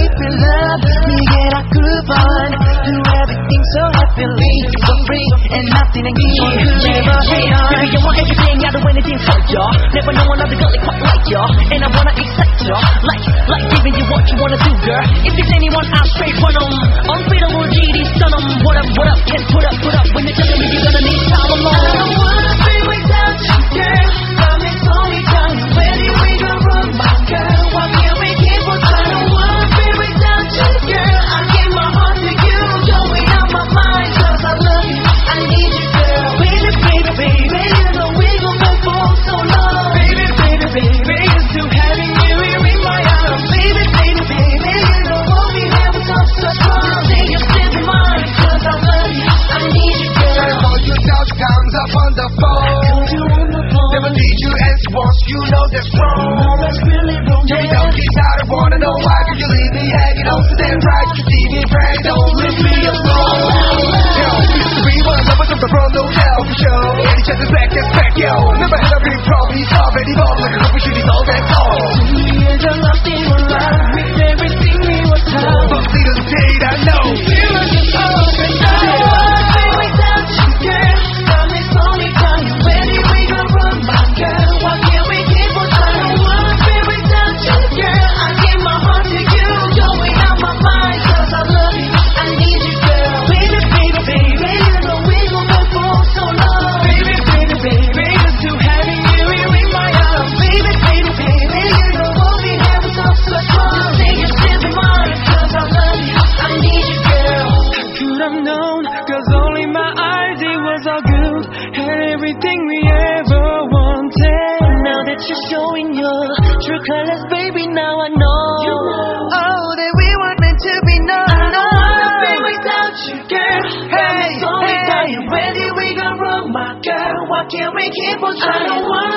feel love. 네게 다 coupon. Do everything so happily. So free and nothing and you never hate on. Baby, you want everything, I do anything for you. Never know another girl quite like you. And I wanna accept you. Like giving you what you wanna do, girl. If there's anyone, I'll straight run 'em. Unbeatable GD, stun 'em. What up, can't put up. When you're telling me you're gonna need time alone. I don't wanna be without you, girl. Tell me, tell you, where do we go wrong, my girl? Why can't we keep on trying? I don't wanna be without you, girl. I give my heart to you, going out my mind, 'cause I love you, I need you, girl. Baby, you know we gon' go for so long. Baby, used to having you here in my arms. Baby, you know what we have was so strong. Say you're still mine, 'cause I love you, I need you, girl. I hold you times up on the phone. Never need you as once, you know that's wrong. That's really wrong, You don't get tired, I wanna know why. Could you leave me hanging on to that right? You see me pray, don't leave me alone. Yo, we want lovers from the front, no doubt for sure. And each other's back, that's back, yo. Never had a big problem, he's already ball. Like a couple shitties, all that's all. Years of nothing alive, with everything we were taught. But see the date, I know. Feel like it's all been done. I don't wanna be without you, girl. Promise only tell you, where did we go wrong, my girl? Why can't we keep on trying? I don't wanna be without you, girl. I give my heart to you, going out my mind, 'cause I love you, I need you, girl. Baby, you know we gon' go for so long. Baby, used to having you here in my arms. Baby, you know what we have was so strong. Say you're still mine, 'cause I love you, I need you, girl. I could have known, 'cause only my eyes, it was all good. Had everything we ever wanted. Now that you're showing your true colors, baby, now I know. Oh, that we weren't meant to be known. I don't wanna be without you, girl. Hey, where did we go wrong, my girl? Why can't we keep on trying? I don't wanna